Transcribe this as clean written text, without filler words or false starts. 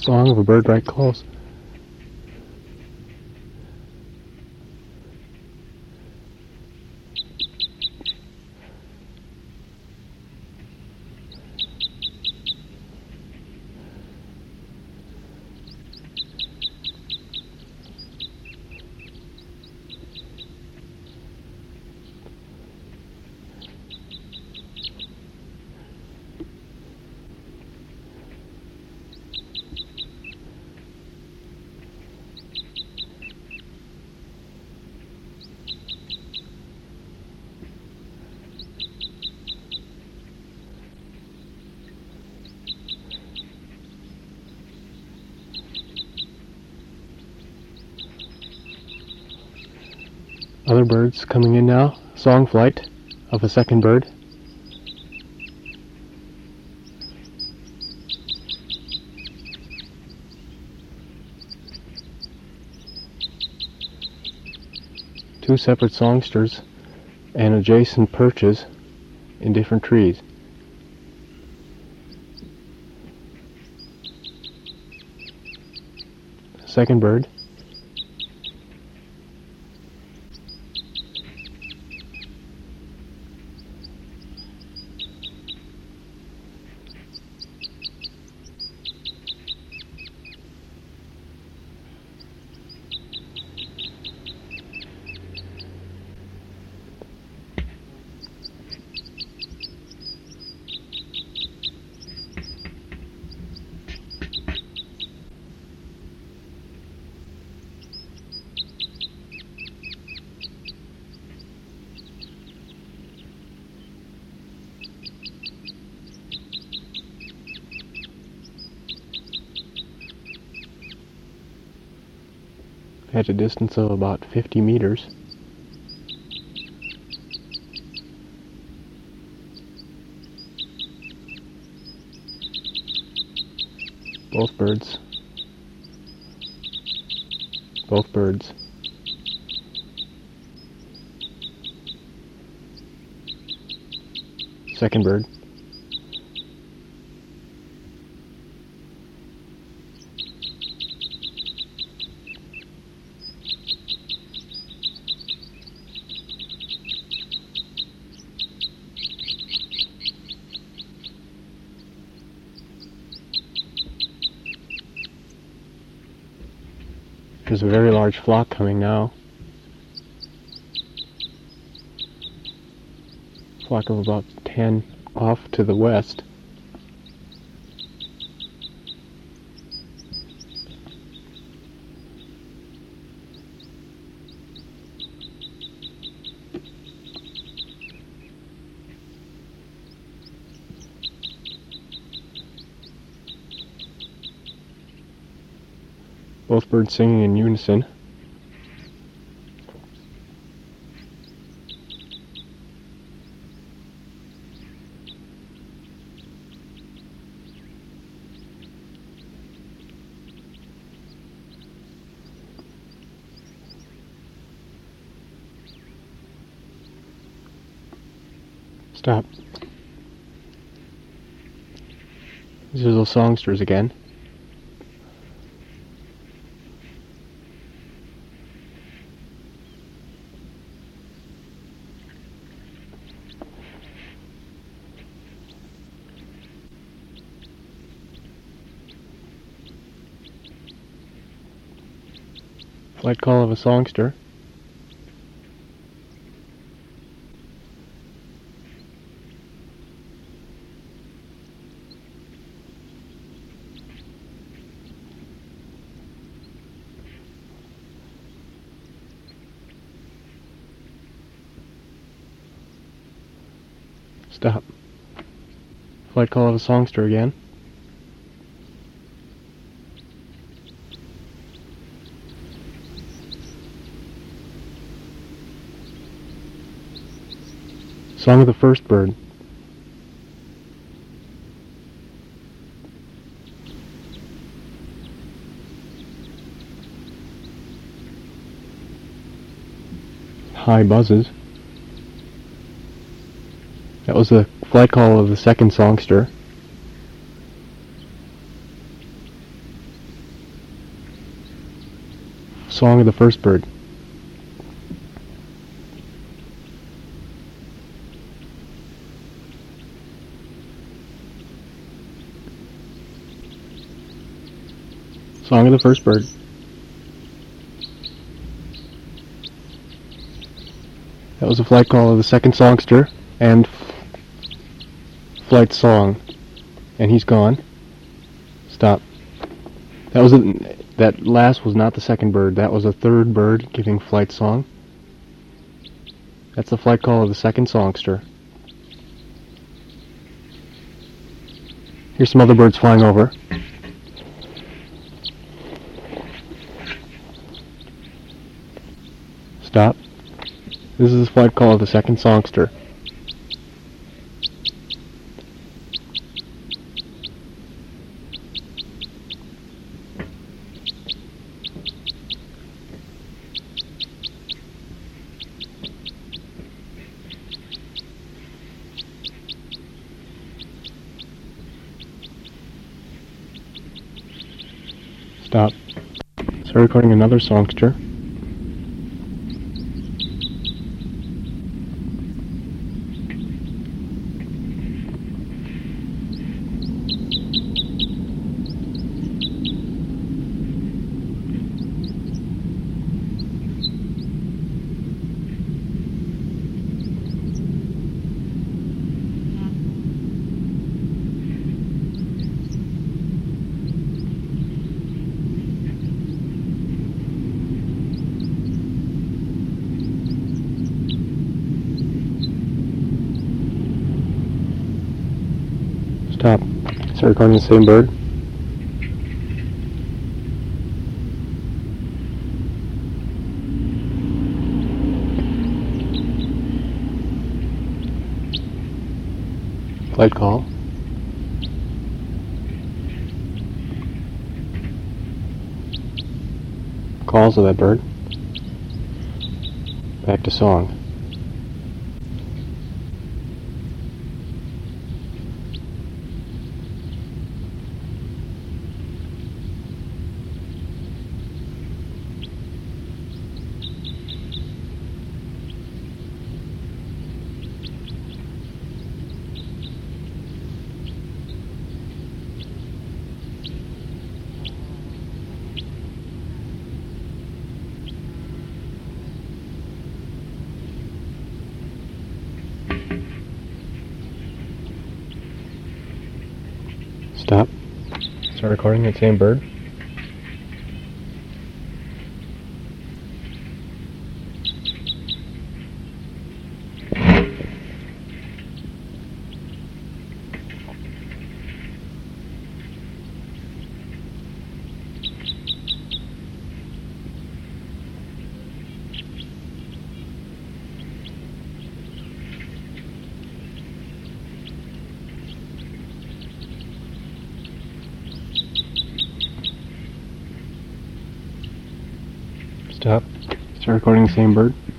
Song of a bird right close. Other birds coming in now. Song flight of a second bird. Two separate songsters and adjacent perches in different trees. Second bird. At a distance of about 50 meters. Both birds. Both birds. Second bird. There's a very large flock coming now. Flock of about 10 off to the west. Both birds singing in unison. Stop. These are those songsters again. Flight call of a songster. Stop. Flight call of a songster again. Song of the first bird. High buzzes. That was the flight call of the second songster. Song of the First Bird. Song of the First Bird. That was a flight call of the second songster and flight song. And he's gone. Stop. That last was not the second bird. That was a third bird giving flight song. That's the flight call of the second songster. Here's some other birds flying over. Stop. This is the flight call of the second songster. Stop. Start recording another songster. Stop. Start recording the same bird. Flight call. Calls of that bird. Back to song. Stop. Start recording that same bird. Stop. Start recording the same bird.